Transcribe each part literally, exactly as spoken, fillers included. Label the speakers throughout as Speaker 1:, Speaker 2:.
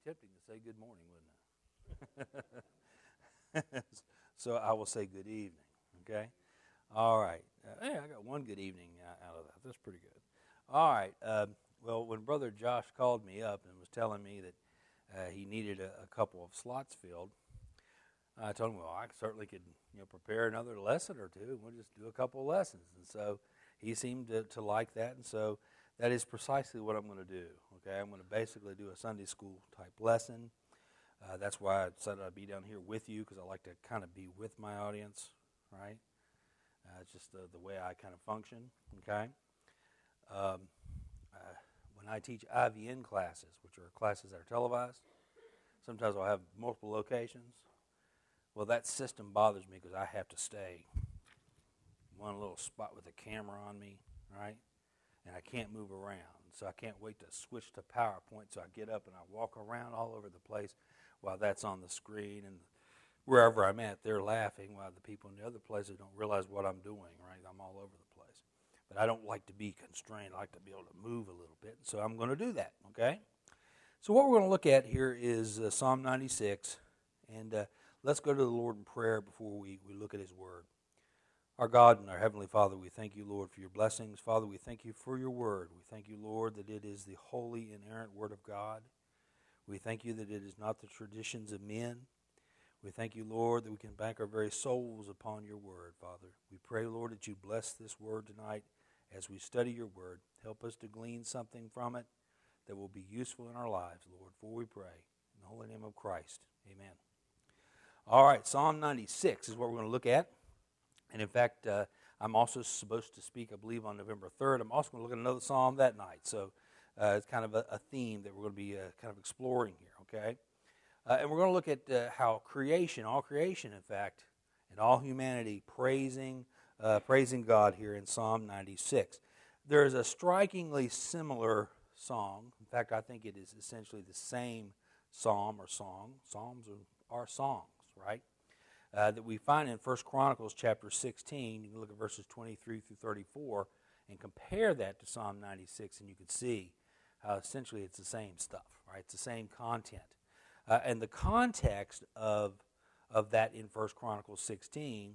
Speaker 1: tempting to say good morning, wouldn't it? So I will say good evening, okay? All right. Uh, hey, I got one good evening out of that. That's pretty good. All right. Uh, well, when Brother Josh called me up and was telling me that uh, he needed a, a couple of slots filled, I told him, well, I certainly could you know, prepare another lesson or two, and we'll just do a couple of lessons. And so he seemed to, to like that, and so that is precisely what I'm going to do, okay? I'm going to basically do a Sunday school type lesson. Uh, that's why I said I'd be down here with you, because I like to kind of be with my audience, right? Uh, it's just the, the way I kind of function, okay? Um, uh, when I teach I V N classes, which are classes that are televised, sometimes I'll have multiple locations. Well, that system bothers me because I have to stay one little spot with a camera on me, right? And I can't move around. So I can't wait to switch to PowerPoint. So I get up and I walk around all over the place while that's on the screen. And wherever I'm at, they're laughing while the people in the other places don't realize what I'm doing, right? I'm all over the place. But I don't like to be constrained. I like to be able to move a little bit. So I'm going to do that, okay? So what we're going to look at here is uh, Psalm ninety-six. And uh, let's go to the Lord in prayer before we, we look at His Word. Our God and our Heavenly Father, we thank you, Lord, for your blessings. Father, we thank you for your Word. We thank you, Lord, that it is the holy, inerrant Word of God. We thank you that it is not the traditions of men. We thank you, Lord, that we can bank our very souls upon your Word, Father. We pray, Lord, that you bless this Word tonight as we study your Word. Help us to glean something from it that will be useful in our lives, Lord, for we pray. In the holy name of Christ, amen. All right, Psalm ninety-six is what we're going to look at. And in fact, uh, I'm also supposed to speak, I believe, on November third. I'm also going to look at another psalm that night. So uh, it's kind of a, a theme that we're going to be uh, kind of exploring here, okay? Uh, and we're going to look at uh, how creation, all creation, in fact, and all humanity praising, uh, praising God here in Psalm ninety-six. There is a strikingly similar song. In fact, I think it is essentially the same psalm or song. Psalms are, are songs, right? Uh, that we find in First Chronicles chapter sixteen. You can look at verses twenty-three through thirty-four and compare that to Psalm ninety-six, and you can see how essentially it's the same stuff, right? It's the same content. Uh, and the context of, of that in First Chronicles sixteen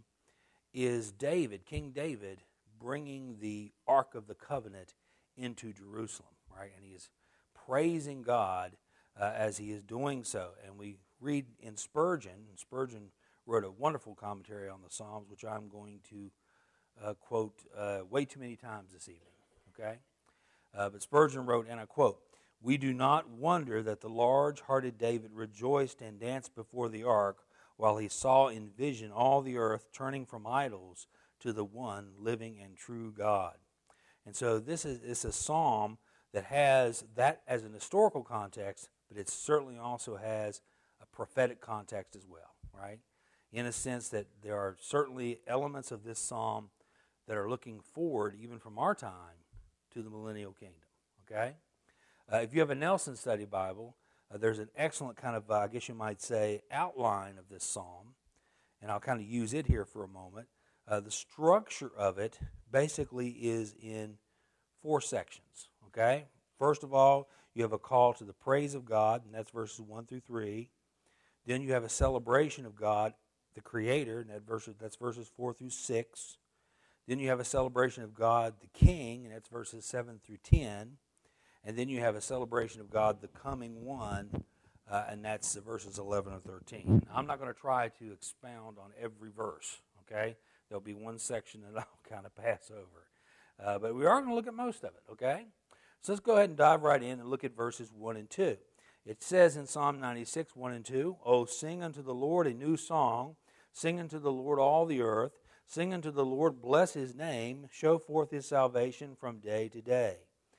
Speaker 1: is David, King David, bringing the Ark of the Covenant into Jerusalem, right? And he is praising God uh, as he is doing so. And we read in Spurgeon, and Spurgeon wrote a wonderful commentary on the Psalms, which I'm going to uh, quote uh, way too many times this evening, okay? Uh, but Spurgeon wrote, and I quote, "We do not wonder that the large-hearted David rejoiced and danced before the ark while he saw in vision all the earth turning from idols to the one living and true God." And so this is it's a psalm that has that as an historical context, but it certainly also has a prophetic context as well, right? In a sense that there are certainly elements of this psalm that are looking forward, even from our time, to the millennial kingdom, okay? Uh, if you have a Nelson Study Bible, uh, there's an excellent kind of, uh, I guess you might say, outline of this psalm, and I'll kind of use it here for a moment. Uh, the structure of it basically is in four sections, okay? First of all, you have a call to the praise of God, and that's verses one through three. Then you have a celebration of God, the Creator, and that verses, that's verses four through six. Then you have a celebration of God, the King, and that's verses seven through ten. And then you have a celebration of God, the Coming One, uh, and that's verses eleven and thirteen. Now, I'm not going to try to expound on every verse, okay? There'll be one section that I'll kind of pass over. Uh, but we are going to look at most of it, okay? So let's go ahead and dive right in and look at verses one and two. It says in Psalm ninety-six, one and two, "O sing unto the Lord a new song, sing unto the Lord all the earth, sing unto the Lord, bless his name, show forth his salvation from day to day."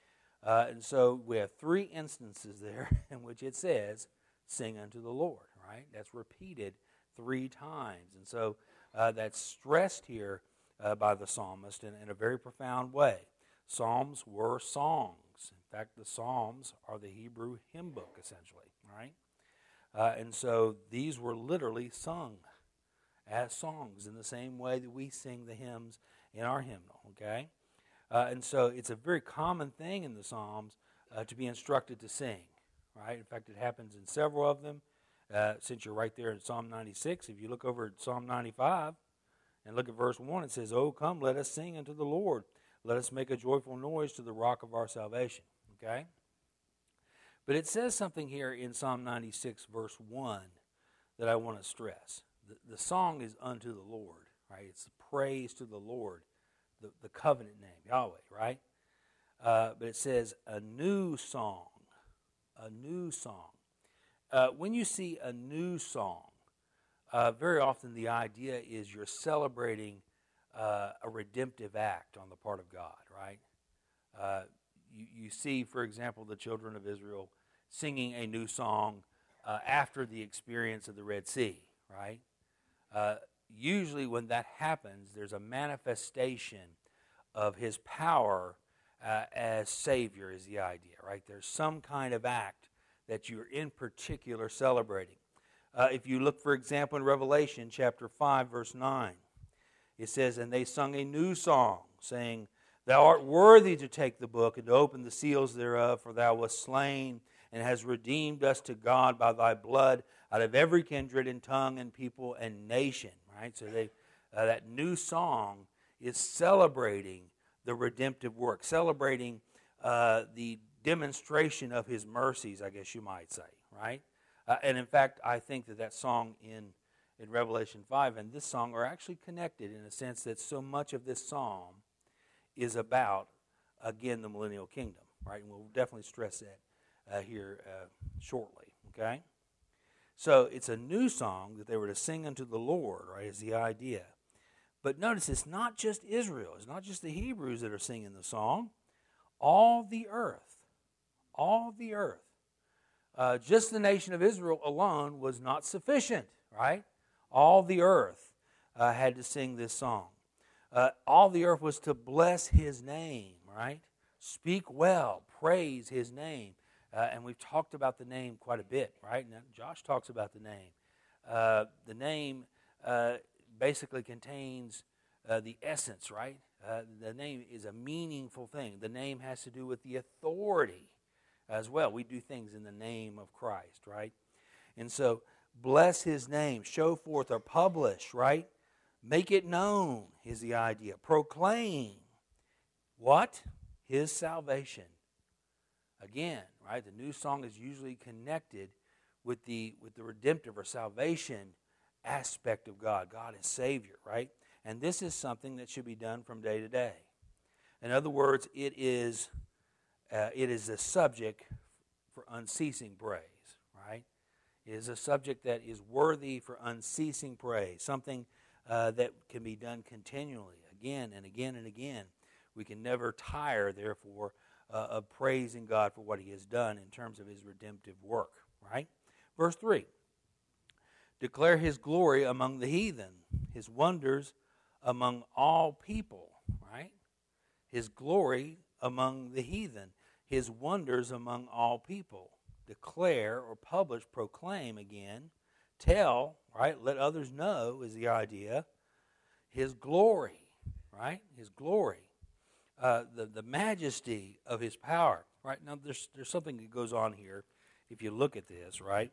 Speaker 1: Uh, and so we have three instances there in which it says, sing unto the Lord, right? That's repeated three times. And so uh, that's stressed here uh, by the psalmist in, in a very profound way. Psalms were songs. In fact, the Psalms are the Hebrew hymn book, essentially, right? Uh, and so these were literally sung as songs in the same way that we sing the hymns in our hymnal, okay? Uh, and so it's a very common thing in the Psalms uh, to be instructed to sing, right? In fact, it happens in several of them. Uh, since you're right there in Psalm ninety-six, if you look over at Psalm ninety-five and look at verse one, it says, "Oh, come, let us sing unto the Lord. Let us make a joyful noise to the rock of our salvation." Okay? But it says something here in Psalm ninety-six, verse one, that I want to stress. The, the song is unto the Lord, right? It's the praise to the Lord, the, the covenant name, Yahweh, right? Uh, but it says a new song, a new song. Uh, when you see a new song, uh, very often the idea is you're celebrating uh, a redemptive act on the part of God, right? Uh, you, you see, for example, the children of Israel singing a new song uh, after the experience of the Red Sea, right? Uh, usually when that happens, there's a manifestation of his power uh, as Savior is the idea, right? There's some kind of act that you're in particular celebrating. Uh, if you look, for example, in Revelation chapter five, verse nine, it says, "And they sung a new song, saying, Thou art worthy to take the book and to open the seals thereof, for thou wast slain and hast redeemed us to God by thy blood out of every kindred and tongue and people and nation." Right? So they, uh, that new song is celebrating the redemptive work, celebrating uh, the demonstration of his mercies, I guess you might say, right? Uh, and in fact, I think that that song in, in Revelation five and this song are actually connected in a sense that so much of this psalm is about, again, the millennial kingdom, right? And we'll definitely stress that uh, here uh, shortly, okay? So it's a new song that they were to sing unto the Lord, right, is the idea. But notice it's not just Israel. It's not just the Hebrews that are singing the song. All the earth, all the earth. Uh, just the nation of Israel alone was not sufficient, right? All the earth uh, had to sing this song. Uh, all the earth was to bless his name, right? Speak well, praise his name. Uh, and we've talked about the name quite a bit, right? Now, Josh talks about the name. Uh, the name uh, basically contains uh, the essence, right? Uh, the name is a meaningful thing. The name has to do with the authority as well. We do things in the name of Christ, right? And so, bless his name, show forth or publish, right? Make it known is the idea. Proclaim what? His salvation. Again, right? The new song is usually connected with the with the redemptive or salvation aspect of God. God is Savior, right? And this is something that should be done from day to day. In other words, it is uh, it is a subject for unceasing praise, right? It is a subject that is worthy for unceasing praise, something uh, that can be done continually, again and again and again. We can never tire, therefore, uh, of praising God for what he has done in terms of his redemptive work, right? Verse three, declare his glory among the heathen, his wonders among all people, right? His glory among the heathen, his wonders among all people. Declare or publish, proclaim again, tell, right? Let others know is the idea. His glory, right? His glory. Uh, the, the majesty of his power, right? Now, there's there's something that goes on here if you look at this, right?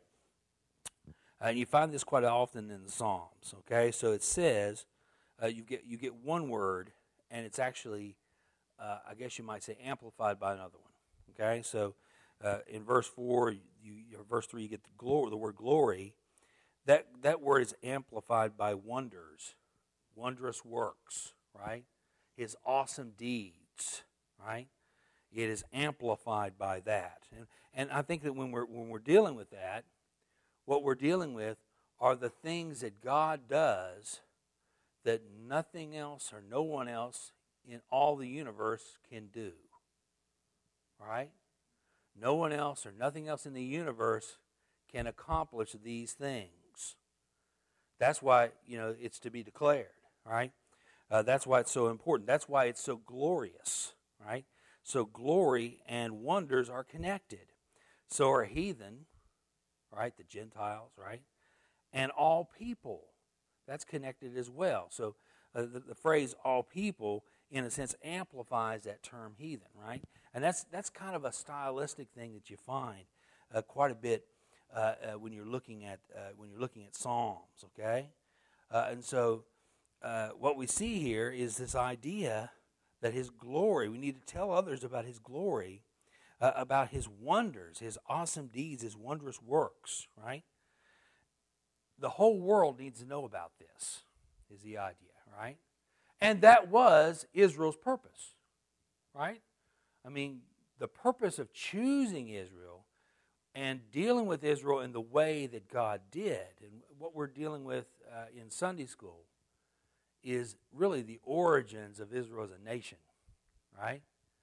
Speaker 1: And you find this quite often in the Psalms, okay? So it says, uh, you get you get one word, and it's actually, uh, I guess you might say, amplified by another one, okay? So uh, in verse four, you, you verse three, you get the glory, the word glory. That that word is amplified by wonders, wondrous works, right? His awesome deeds, right? It is amplified by that. And, and I think that when we're when we're dealing with that, what we're dealing with are the things that God does that nothing else or no one else in all the universe can do. Right? No one else or nothing else in the universe can accomplish these things. That's why, you know, it's to be declared, right? Uh, that's why it's so important. That's why it's so glorious, right? So glory and wonders are connected. So are heathen, right? The Gentiles, right? And all people. That's connected as well. So uh, the, the phrase all people, in a sense, amplifies that term heathen, right? And that's that's kind of a stylistic thing that you find uh, quite a bit uh, uh, when you're looking at uh, when you're looking at Psalms. Okay, uh, and so uh, what we see here is this idea that His glory. We need to tell others about His glory, uh, about His wonders, His awesome deeds, His wondrous works. Right. The whole world needs to know about this. Is the idea, right? And that was Israel's purpose, right? I mean, the purpose of choosing Israel and dealing with Israel in the way that God did, and what we're dealing with uh, in Sunday school, is really the origins of Israel as a nation, right?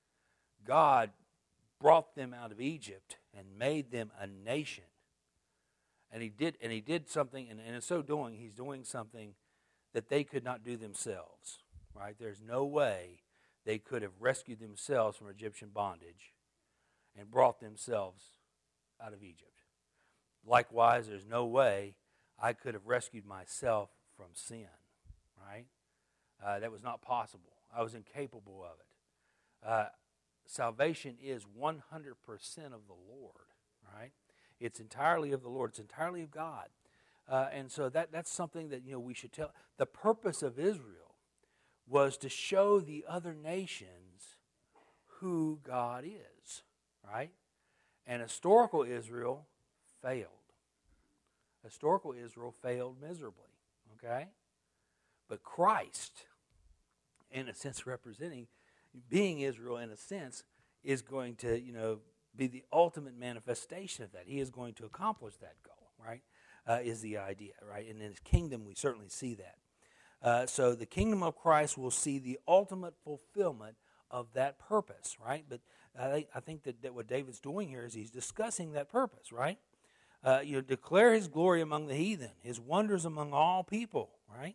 Speaker 1: God brought them out of Egypt and made them a nation. And he did, and he did something, and, and in so doing, he's doing something that they could not do themselves, right? There's no way they could have rescued themselves from Egyptian bondage and brought themselves out of Egypt. Likewise, there's no way I could have rescued myself from sin, right? Uh, that was not possible. I was incapable of it. Uh, salvation is one hundred percent of the Lord, right? It's entirely of the Lord. It's entirely of God. Uh, and so that, that's something that, you know, we should tell. The purpose of Israel was to show the other nations who God is, right? And historical Israel failed. Historical Israel failed miserably, okay? But Christ, in a sense representing, being Israel in a sense, is going to, you know, be the ultimate manifestation of that. He is going to accomplish that goal, right? Uh, is the idea, right? And in His kingdom, we certainly see that. Uh, so the kingdom of Christ will see the ultimate fulfillment of that purpose, right? But I, I think that, that what David's doing here is he's discussing that purpose, right? Uh, you know, declare His glory among the heathen, His wonders among all people, right?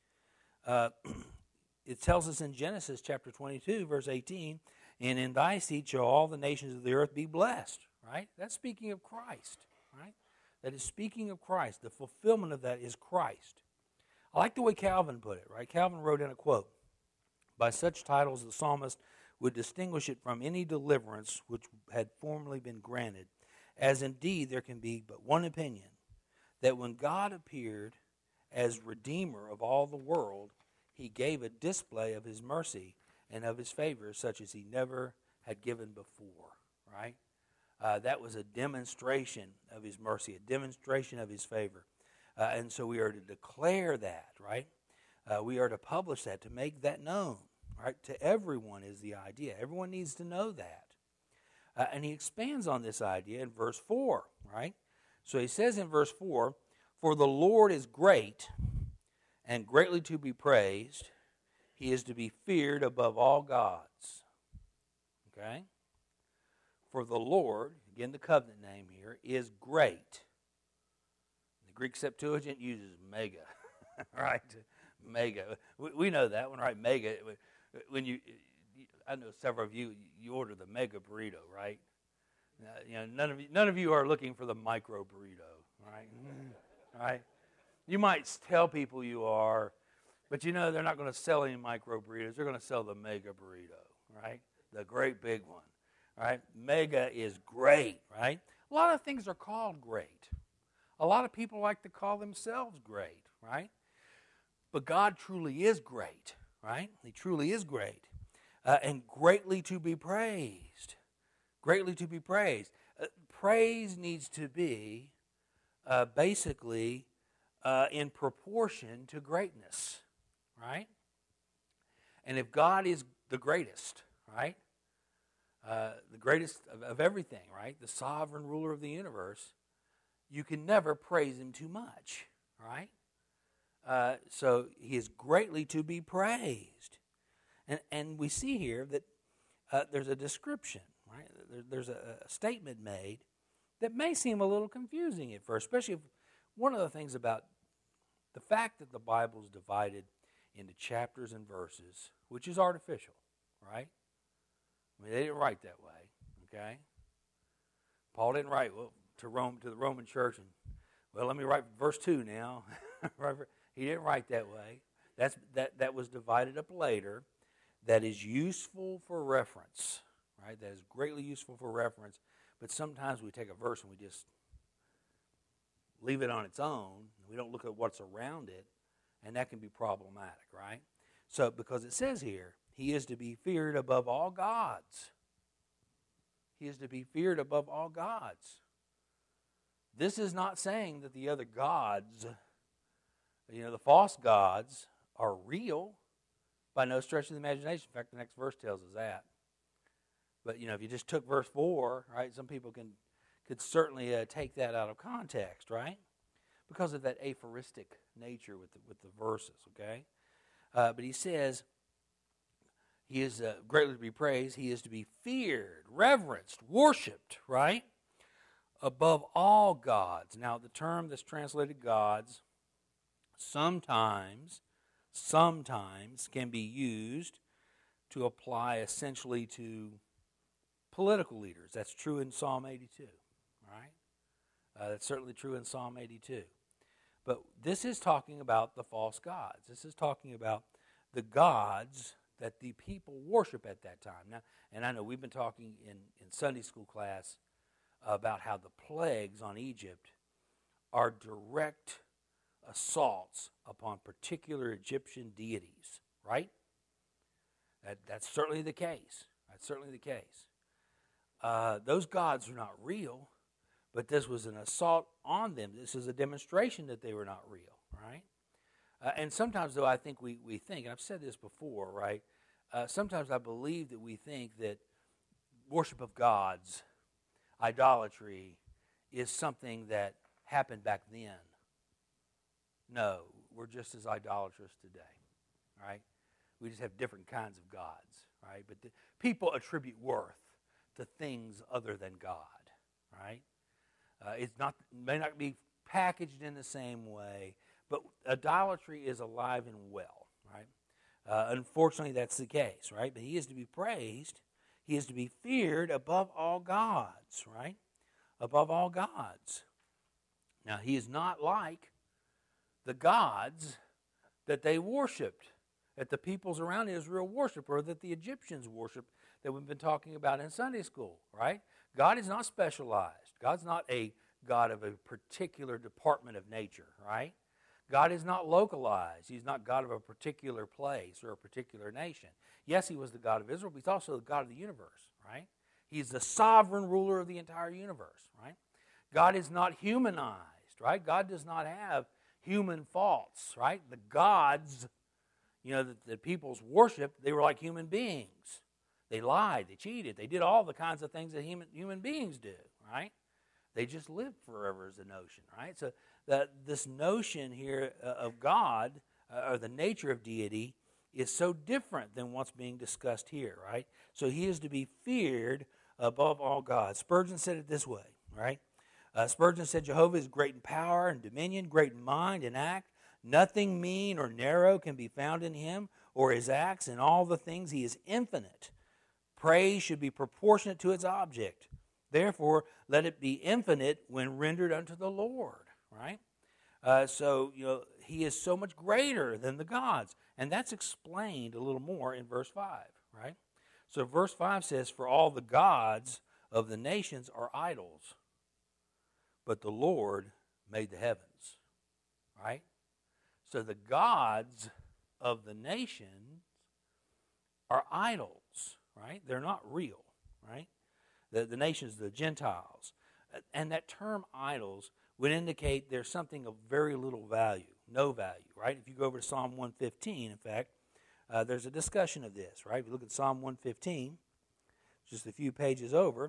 Speaker 1: Uh, it tells us in Genesis chapter twenty-two, verse eighteen, and in thy seed shall all the nations of the earth be blessed, right? That's speaking of Christ, right? That is speaking of Christ. The fulfillment of that is Christ. I like the way Calvin put it, right? Calvin wrote in a quote, by such titles the psalmist would distinguish it from any deliverance which had formerly been granted, as indeed there can be but one opinion, that when God appeared as Redeemer of all the world, He gave a display of His mercy and of His favor such as He never had given before, right? Uh, that was a demonstration of His mercy, a demonstration of His favor. Uh, and so we are to declare that, right? Uh, we are to publish that, to make that known, right? To everyone is the idea. Everyone needs to know that. Uh, and he expands on this idea in verse four, right? So he says in verse four, for the Lord is great and greatly to be praised. He is to be feared above all gods. Okay? For the Lord, again the covenant name here, is great. The Greek Septuagint uses mega, right? Mega. We, we know that one, right? Mega. When you, I know several of you, you order the mega burrito, right? Uh, you know, none of you, none of you are looking for the micro burrito, right? Right? You might tell people you are, but you know they're not going to sell any micro burritos. They're going to sell the mega burrito, right? The great big one, right? Mega is great, right? A lot of things are called great. A lot of people like to call themselves great, right? But God truly is great, right? He truly is great. Uh, and greatly to be praised. Greatly to be praised. Uh, praise needs to be uh, basically uh, in proportion to greatness, right? And if God is the greatest, right? Uh, the greatest of, of everything, right? The sovereign ruler of the universe, you can never praise Him too much, right? Uh, so He is greatly to be praised. And, and we see here that uh, there's a description, right? There, there's a, a statement made that may seem a little confusing at first, especially if one of the things about the fact that the Bible is divided into chapters and verses, which is artificial, right? I mean, they didn't write that way, okay? Paul didn't write well to Rome to the Roman church and well, let me write verse two now. He didn't write that way. That's that that was divided up later. That is useful for reference, right? That is greatly useful for reference, but sometimes we take a verse and we just leave it on its own. We don't look at what's around it, and that can be problematic, right? So, because it says here, he is to be feared above all gods. He is to be feared above all gods. This is not saying that the other gods, you know, the false gods, are real by no stretch of the imagination. In fact, the next verse tells us that. But, you know, if you just took verse four, right, some people can could certainly uh, take that out of context, right? Because of that aphoristic nature with the, with the verses, okay? Uh, but he says, he is uh, greatly to be praised. He is to be feared, reverenced, worshipped, right? Above all gods. Now, the term that's translated gods sometimes, sometimes can be used to apply essentially to political leaders. That's true in Psalm eighty-two, right? Uh, that's certainly true in Psalm eighty-two. But this is talking about the false gods. This is talking about the gods that the people worship at that time. Now, and I know we've been talking in, in Sunday school class about how the plagues on Egypt are direct assaults upon particular Egyptian deities, right? That, that's certainly the case. That's certainly the case. Uh, those gods are not real, but this was an assault on them. This is a demonstration that they were not real, right? Uh, and sometimes, though, I think we, we think, and I've said this before, right? Uh, sometimes I believe that we think that worship of gods, idolatry, is something that happened back then. No, we're just as idolatrous today, right? We just have different kinds of gods, right? But the, people attribute worth to things other than God, right? Uh, it's not may not be packaged in the same way, but idolatry is alive and well, right? Uh, unfortunately, that's the case, right? But he is to be praised. He is to be feared above all gods, right? Above all gods. Now, he is not like the gods that they worshipped, that the peoples around Israel worship, or that the Egyptians worship, that we've been talking about in Sunday school, right? God is not specialized. God's not a God of a particular department of nature, right? God is not localized. He's not God of a particular place or a particular nation. Yes, he was the God of Israel, but he's also the God of the universe, right? He's the sovereign ruler of the entire universe, right? God is not humanized, right? God does not have human faults, right? The gods, you know, that the peoples worshiped, they were like human beings. They lied, they cheated, they did all the kinds of things that human, human beings do, right? They just lived forever as a notion, right? So that this notion here of God, uh, or the nature of deity, is so different than what's being discussed here, right? So he is to be feared above all gods. Spurgeon said it this way, right? Uh, Spurgeon said, Jehovah is great in power and dominion, great in mind and act. Nothing mean or narrow can be found in him or his acts. In all the things he is infinite. Praise should be proportionate to its object. Therefore, let it be infinite when rendered unto the Lord, right? Uh, so, you know, he is so much greater than the gods. And that's explained a little more in verse five, right? So verse five says, for all the gods of the nations are idols, but the Lord made the heavens, right? So the gods of the nations are idols, right? They're not real, right? The, the nations, the Gentiles. And that term idols would indicate there's something of very little value, no value, right? If you go over to Psalm one fifteen, in fact, uh, there's a discussion of this, right? If you look at Psalm one fifteen, just a few pages over,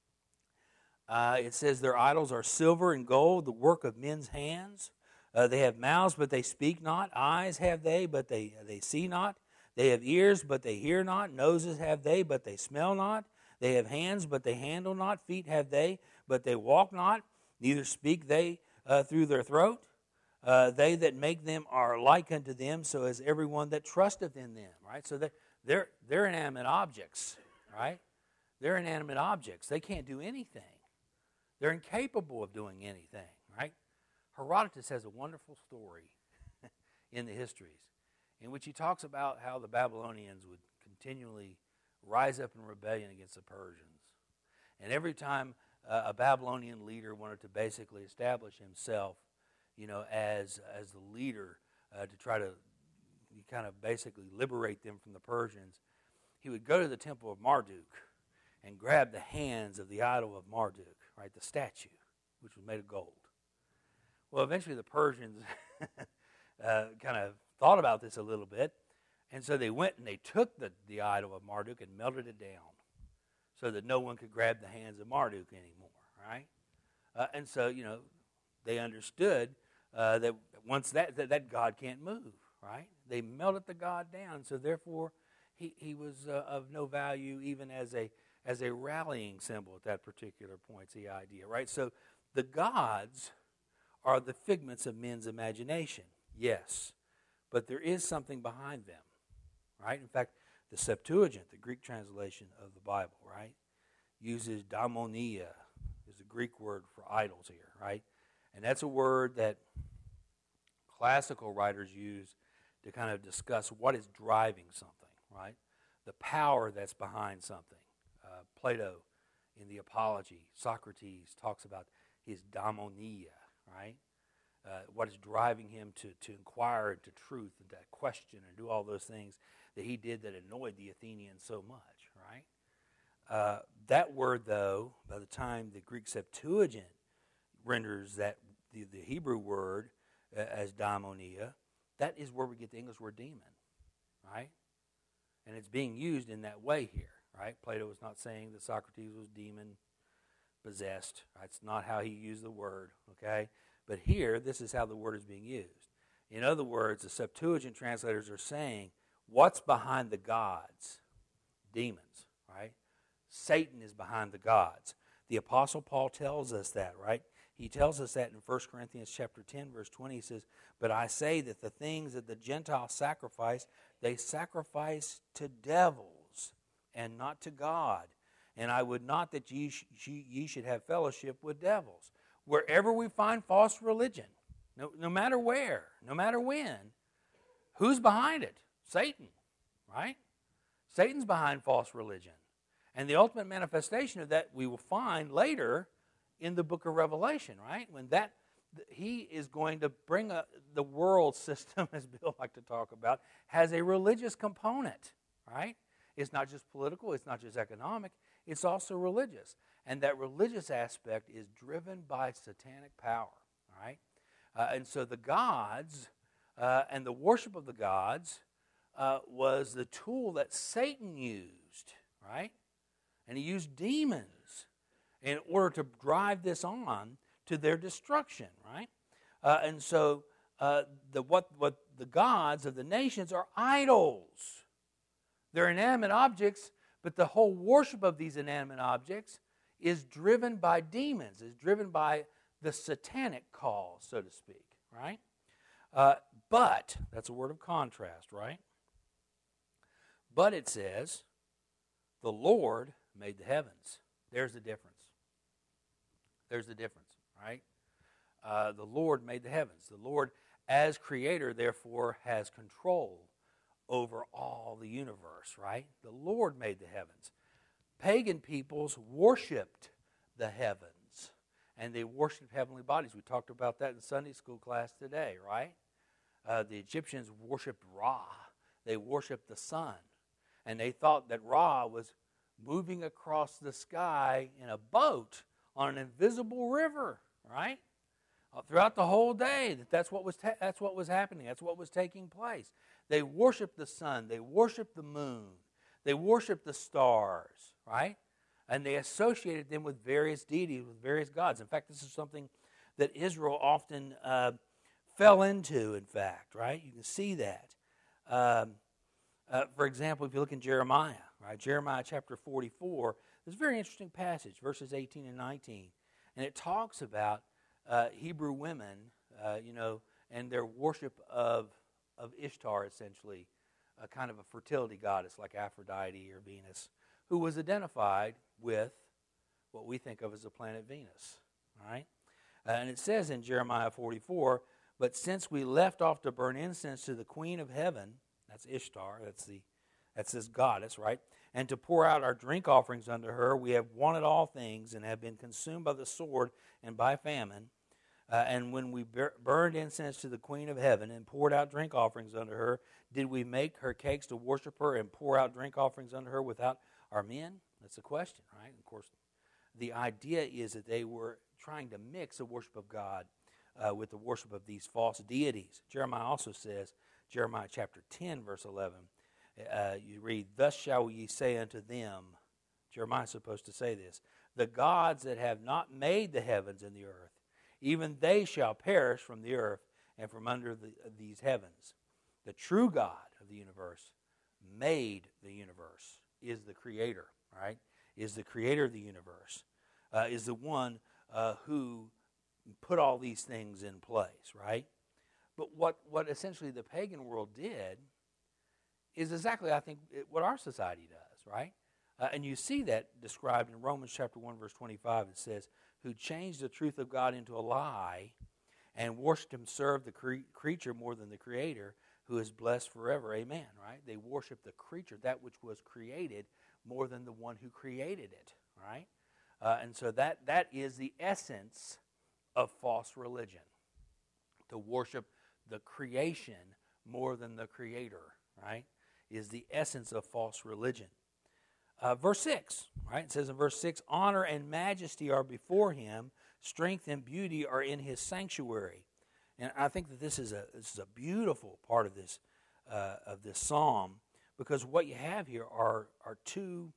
Speaker 1: uh, it says their idols are silver and gold, the work of men's hands. Uh, they have mouths, but they speak not. Eyes have they, but they, they see not. They have ears, but they hear not. Noses have they, but they smell not. They have hands, but they handle not. Feet have they, but they walk not. Neither speak they uh, through their throat. Uh, they that make them are like unto them, so is everyone that trusteth in them. Right? So they're, they're, they're inanimate objects. Right? They're inanimate objects. They can't do anything. They're incapable of doing anything. Right? Herodotus has a wonderful story in the histories in which he talks about how the Babylonians would continually rise up in rebellion against the Persians. And every time uh, a Babylonian leader wanted to basically establish himself, you know, as as the leader uh, to try to kind of basically liberate them from the Persians, he would go to the temple of Marduk and grab the hands of the idol of Marduk, right, the statue, which was made of gold. Well, eventually the Persians uh, kind of thought about this a little bit, and so they went and they took the, the idol of Marduk and melted it down so that no one could grab the hands of Marduk anymore, right? Uh, and so, you know, they understood uh, that once that, that, that God can't move, right? They melted the God down, so therefore he, he was uh, of no value even as a as a rallying symbol at that particular point. It's the idea, right? So the gods are the figments of men's imagination, yes, but there is something behind them, right? In fact, the Septuagint, the Greek translation of the Bible, right, uses daimonia, is the Greek word for idols here, right? And that's a word that classical writers use to kind of discuss what is driving something, right? The power that's behind something. Uh, Plato, in the Apology, Socrates talks about his daimonia, right? Uh, what is driving him to, to inquire into truth and to question and do all those things that he did that annoyed the Athenians so much, right? Uh, that word, though, by the time the Greek Septuagint renders that the, the Hebrew word uh, as daimonia, that is where we get the English word demon, right? And it's being used in that way here, right? Plato was not saying that Socrates was demon-possessed. That's not how he used the word, okay? But here, this is how the word is being used. In other words, the Septuagint translators are saying, what's behind the gods? Demons, right? Satan is behind the gods. The Apostle Paul tells us that, right? He tells us that in First Corinthians chapter ten, verse twenty. He says, but I say that the things that the Gentiles sacrifice, they sacrifice to devils and not to God. And I would not that ye, sh- ye should have fellowship with devils. Wherever we find false religion, no, no matter where, no matter when, who's behind it? Satan, right? Satan's behind false religion. And the ultimate manifestation of that we will find later in the book of Revelation, right? When that, he is going to bring a, the world system, as Bill liked to talk about, has a religious component, right? It's not just political, it's not just economic, it's also religious. And that religious aspect is driven by satanic power, right? Uh, and so the gods uh, and the worship of the gods uh, was the tool that Satan used, right? And he used demons in order to drive this on to their destruction, right? Uh, and so uh, the what what the gods of the nations are idols. They're inanimate objects, but the whole worship of these inanimate objects is driven by demons, is driven by the satanic call, so to speak, right? Uh, but, that's a word of contrast, right? But it says, the Lord made the heavens. There's the difference. There's the difference, right? Uh, the Lord made the heavens. The Lord, as creator, therefore, has control over all the universe, right? The Lord made the heavens. Pagan peoples worshipped the heavens, and they worshipped heavenly bodies. We talked about that in Sunday school class today, right? Uh, the Egyptians worshipped Ra. They worshipped the sun, and they thought that Ra was moving across the sky in a boat on an invisible river, right? Uh, throughout the whole day, that that's what was ta- that's what was happening. That's what was taking place. They worshiped the sun. They worshiped the moon. They worshiped the stars, right? And they associated them with various deities, with various gods. In fact, this is something that Israel often uh, fell into, in fact, right? You can see that. Um, uh, for example, if you look in Jeremiah, right? Jeremiah chapter forty-four, there's a very interesting passage, verses eighteen and nineteen. And it talks about uh, Hebrew women, uh, you know, and their worship of, of Ishtar, essentially, a kind of a fertility goddess like Aphrodite or Venus, who was identified with what we think of as the planet Venus, right? Uh, and it says in Jeremiah forty-four, but since we left off to burn incense to the queen of heaven, that's Ishtar, that's the that's this goddess, right? and to pour out our drink offerings unto her. We have wanted all things, and have been consumed by the sword and by famine. Uh, and when we bur- burned incense to the Queen of Heaven, and poured out drink offerings unto her, did we make her cakes to worship her, and pour out drink offerings unto her without our men? That's the question, right? Of course, the idea is that they were trying to mix the worship of God uh, with the worship of these false deities. Jeremiah also says, Jeremiah chapter ten, verse eleven, uh, you read, "Thus shall ye say unto them," Jeremiah is supposed to say this, "the gods that have not made the heavens and the earth, even they shall perish from the earth and from under the, these heavens. The true God of the universe made the universe," is the creator, right? Is the creator of the universe, uh, is the one uh, who put all these things in place, right? But what, what essentially the pagan world did is exactly, I think, what our society does, right? Uh, and you see that described in Romans chapter one, verse twenty-five. It says, "Who changed the truth of God into a lie, and worshipped and served the cre- creature more than the creator, who is blessed forever." Amen, right? They worship the creature, that which was created, more than the one who created it, right? Uh, and so that that is the essence of false religion, to worship the creation more than the creator, right, is the essence of false religion. Uh, verse six, right, it says in verse six, "Honor and majesty are before him, strength and beauty are in his sanctuary." And I think that this is a this is a beautiful part of this uh, of this psalm, because what you have here are are two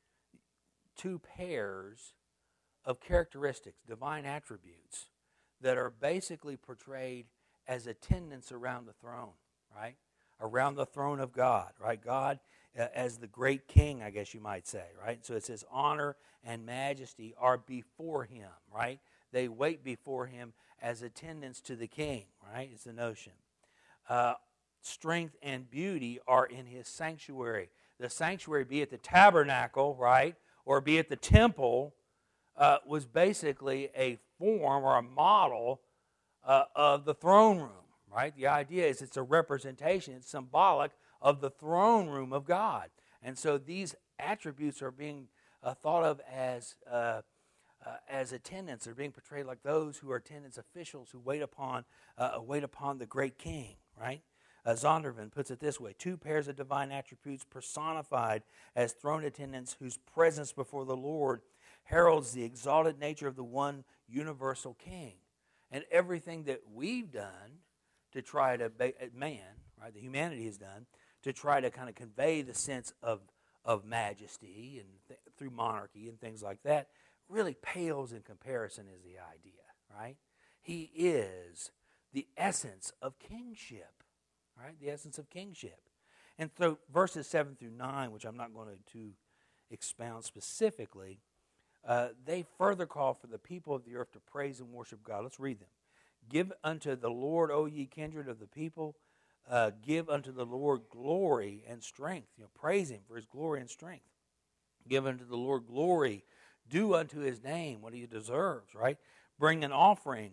Speaker 1: two pairs of characteristics, divine attributes, that are basically portrayed as attendants around the throne, right? Around the throne of God, right? God uh, as the great king, I guess you might say, right? So it says honor and majesty are before him, right? They wait before him as attendants to the king, right? It's the notion. Uh, strength and beauty are in his sanctuary. The sanctuary, be it the tabernacle, right, or be it the temple, uh, was basically a form or a model uh, of the throne room, right? The idea is it's a representation, it's symbolic of the throne room of God. And so these attributes are being uh, thought of as uh, uh, as attendants. They're being portrayed like those who are attendants, officials who wait upon uh, wait upon the great king, right? Uh, Zondervan puts it this way: two pairs of divine attributes personified as throne attendants whose presence before the Lord heralds the exalted nature of the one universal king. And everything that we've done to try to, man, right, the humanity has done, to try to kind of convey the sense of, of majesty and th- through monarchy and things like that, really pales in comparison is the idea, right? He is the essence of kingship, right? The essence of kingship. And so verses seven through nine, which I'm not going to, to expound specifically, uh, they further call for the people of the earth to praise and worship God. Let's read them. "Give unto the Lord, O ye kindred of the people, uh, give unto the Lord glory and strength." You know, praise him for his glory and strength. "Give unto the Lord glory, do unto his name what he deserves," right? "Bring an offering."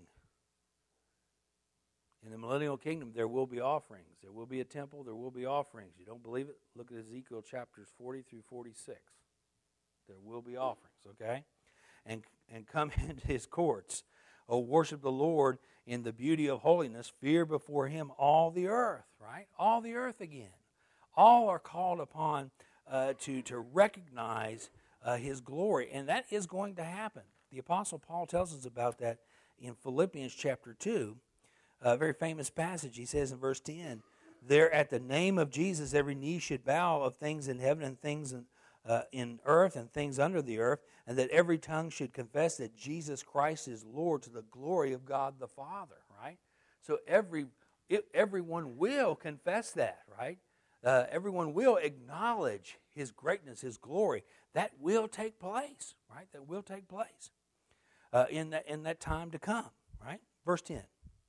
Speaker 1: In the millennial kingdom, there will be offerings. There will be a temple. There will be offerings. You don't believe it? Look at Ezekiel chapters forty through forty-six. There will be offerings, okay? And, and come into his courts. "O worship the Lord in the beauty of holiness. Fear before him all the earth," right? All the earth again. All are called upon uh, to, to recognize uh, his glory. And that is going to happen. The Apostle Paul tells us about that in Philippians chapter two. A very famous passage. He says in verse ten, "There at the name of Jesus every knee should bow, of things in heaven and things in, uh, in earth and things under the earth, and that every tongue should confess that Jesus Christ is Lord, to the glory of God the Father," right? So every it, everyone will confess that, right? Uh, everyone will acknowledge his greatness, his glory. That will take place, right? That will take place uh, in, that, in that time to come, right? Verse ten.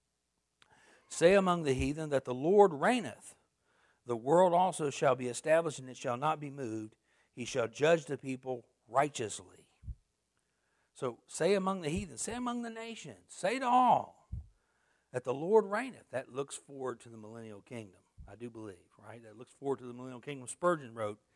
Speaker 1: "Say among the heathen that the Lord reigneth. The world also shall be established, and it shall not be moved. He shall judge the people righteously." So say among the heathen, say among the nations, say to all that the Lord reigneth. That looks forward to the millennial kingdom, I do believe, right? That looks forward to the millennial kingdom. Spurgeon wrote,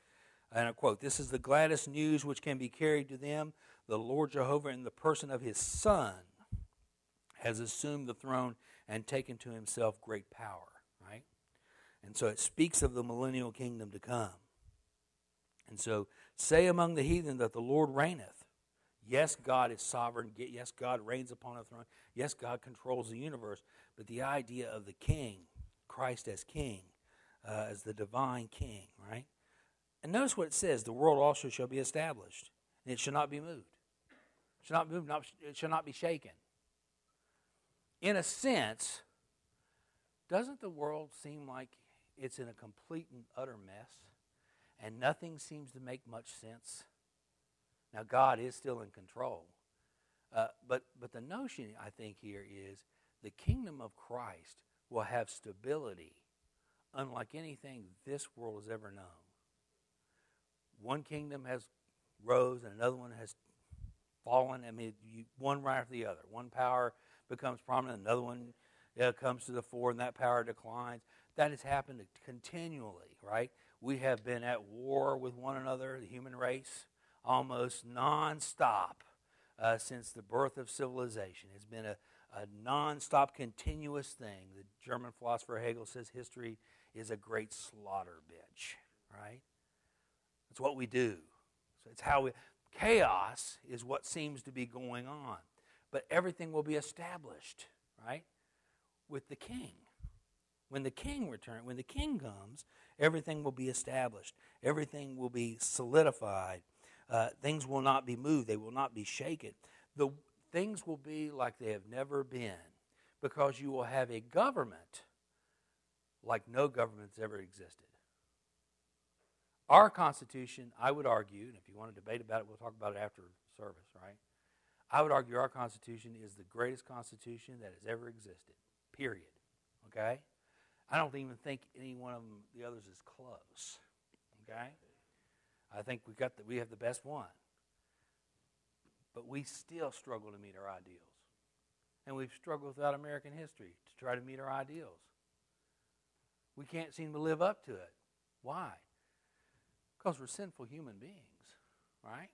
Speaker 1: And I quote, "This is the gladdest news which can be carried to them. The Lord Jehovah, in the person of his Son, has assumed the throne and taken to himself great power." Right? And so it speaks of the millennial kingdom to come. And so, say among the heathen that the Lord reigneth. Yes, God is sovereign. Yes, God reigns upon a throne. Yes, God controls the universe. But the idea of the king, Christ as king, uh, as the divine king, right? And notice what it says, the world also shall be established, and it shall not be moved. It shall not move, not, it shall not be shaken. In a sense, doesn't the world seem like it's in a complete and utter mess, and nothing seems to make much sense? Now, God is still in control, uh, but, but the notion, I think, here is the kingdom of Christ will have stability unlike anything this world has ever known. One kingdom has rose and another one has fallen. I mean, you, one right after the other. One power becomes prominent, another one uh, comes to the fore, and that power declines. That has happened continually, right? We have been at war with one another, the human race, almost nonstop uh, since the birth of civilization. It's been a, a nonstop, continuous thing. The German philosopher Hegel says history is a great slaughter bitch, right? It's what we do. So it's how we, chaos is what seems to be going on. But everything will be established, right, with the king. When the king returns, when the king comes, everything will be established. Everything will be solidified. Uh, things will not be moved. They will not be shaken. The things will be like they have never been because you will have a government like no government's ever existed. Our Constitution, I would argue, and if you want to debate about it, we'll talk about it after service, right? I would argue our Constitution is the greatest Constitution that has ever existed, period, okay? I don't even think any one of them, the others is close, okay? I think we got the, we have the best one. But we still struggle to meet our ideals. And we've struggled throughout American history to try to meet our ideals. We can't seem to live up to it. Why? Because we're sinful human beings, right?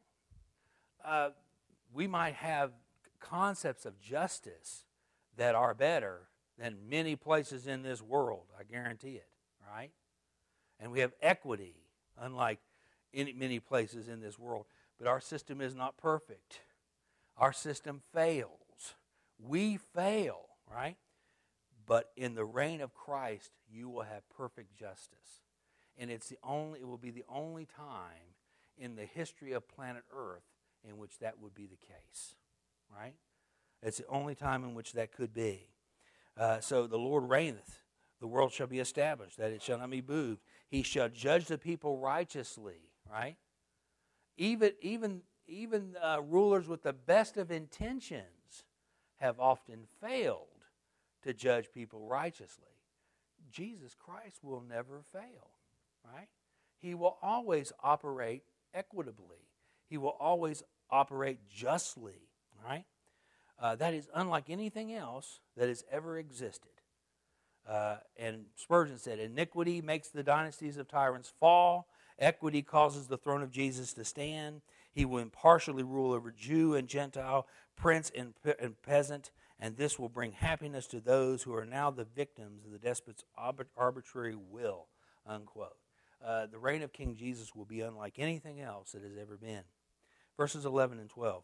Speaker 1: Uh, we might have concepts of justice that are better than many places in this world, I guarantee it, right? And we have equity, unlike in many places in this world. But our system is not perfect. Our system fails. We fail, right? But in the reign of Christ, you will have perfect justice. And it's the only, it will be the only time in the history of planet Earth in which that would be the case, right? It's the only time in which that could be. Uh, so the Lord reigneth, the world shall be established, that it shall not be moved. He shall judge the people righteously, right? Even, even, even uh, rulers with the best of intentions have often failed to judge people righteously. Jesus Christ will never fail, right? He will always operate equitably. He will always operate justly, right? Uh, that is unlike anything else that has ever existed. Uh, and Spurgeon said, iniquity makes the dynasties of tyrants fall. Equity causes the throne of Jesus to stand. He will impartially rule over Jew and Gentile, prince and, pe- and peasant, and this will bring happiness to those who are now the victims of the despot's arbitrary will, unquote. Uh, the reign of King Jesus will be unlike anything else that has ever been. Verses eleven and twelve.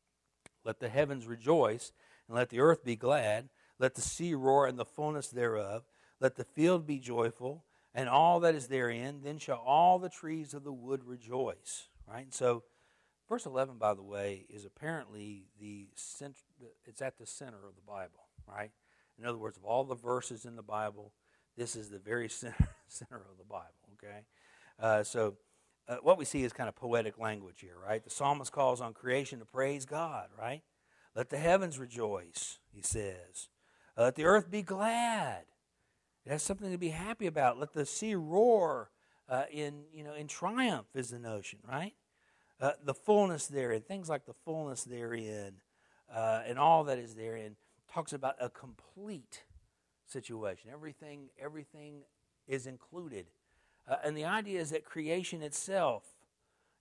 Speaker 1: Let the heavens rejoice, and let the earth be glad. Let the sea roar and the fullness thereof. Let the field be joyful, and all that is therein. Then shall all the trees of the wood rejoice. Right? So, verse eleven, by the way, is apparently the cent- it's at the center of the Bible. Right? In other words, of all the verses in the Bible, this is the very center, center of the Bible. Okay? Uh, so, uh, what we see is kind of poetic language here, right? The psalmist calls on creation to praise God, right? Let the heavens rejoice, he says. Uh, let the earth be glad. It has something to be happy about. Let the sea roar uh, in, you know, in triumph is the notion, right? Uh, the fullness therein, things like the fullness therein uh, and all that is therein talks about a complete situation. Everything, everything is included. Uh, and the idea is that creation itself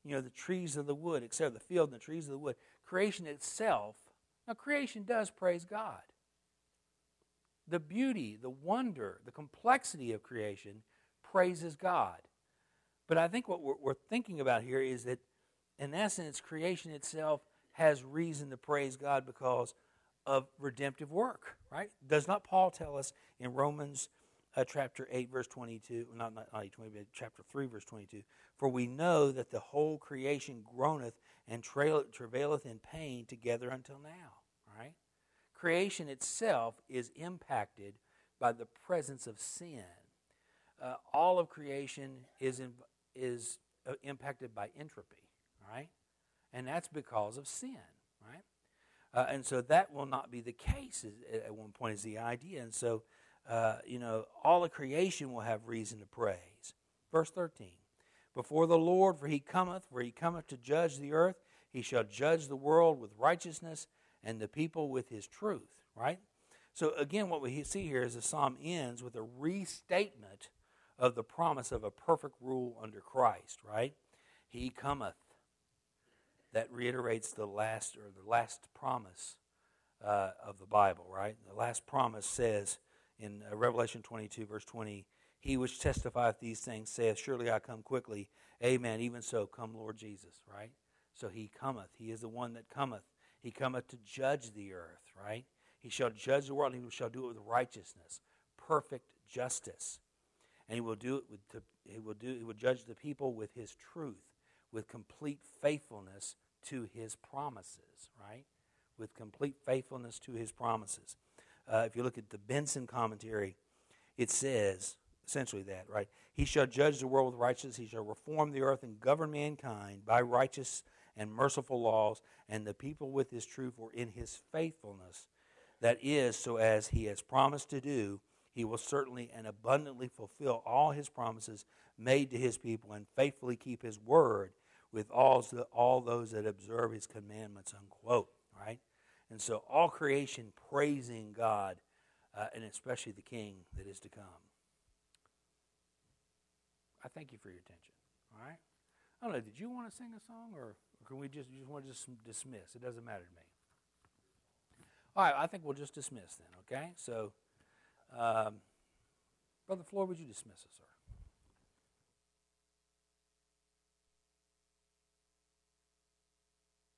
Speaker 1: you know, the trees of the wood, et cetera, the field and the trees of the wood. Creation itself, now creation does praise God. The beauty, the wonder, the complexity of creation praises God. But I think what we're, we're thinking about here is that, in essence, creation itself has reason to praise God because of redemptive work, right? Does not Paul tell us in Romans uh, chapter eight, verse twenty-two, not, not, not eight, twenty, but chapter three, verse twenty-two, for we know that the whole creation groaneth and trail, travaileth in pain together until now, right? Creation itself is impacted by the presence of sin. Uh, all of creation is in, is uh, impacted by entropy, right? And that's because of sin, right? Uh, and so that will not be the case is, at one point is the idea. And so, uh, you know, all of creation will have reason to praise. Verse thirteen, before the Lord, for he cometh, for he cometh to judge the earth, he shall judge the world with righteousness and the people with his truth, right? So again, what we see here is the psalm ends with a restatement of the promise of a perfect rule under Christ, right? He cometh. That reiterates the last or the last promise uh, of the Bible, right? The last promise says in uh, Revelation twenty-two, verse twenty, he which testifieth these things saith, surely I come quickly. Amen. Even so, come Lord Jesus, right? So he cometh. He is the one that cometh. He cometh to judge the earth, right? He shall judge the world, and he shall do it with righteousness, perfect justice. And he will do it with the, he will do he will judge the people with his truth, with complete faithfulness to his promises, right? With complete faithfulness to his promises. Uh, if you look at the Benson commentary, it says essentially that, right? He shall judge the world with righteousness. He shall reform the earth and govern mankind by righteous and merciful laws, and the people with his truth or in his faithfulness. That is, so as he has promised to do, he will certainly and abundantly fulfill all his promises made to his people and faithfully keep his word with all, all those that observe his commandments, unquote, right? And so all creation praising God, uh, and especially the King that is to come. I thank you for your attention, all right? I don't know, did you want to sing a song, or, or can we just, you just want to just dismiss? It doesn't matter to me. All right, I think we'll just dismiss then, okay? So, um, Brother Floyd, would you dismiss us, sir?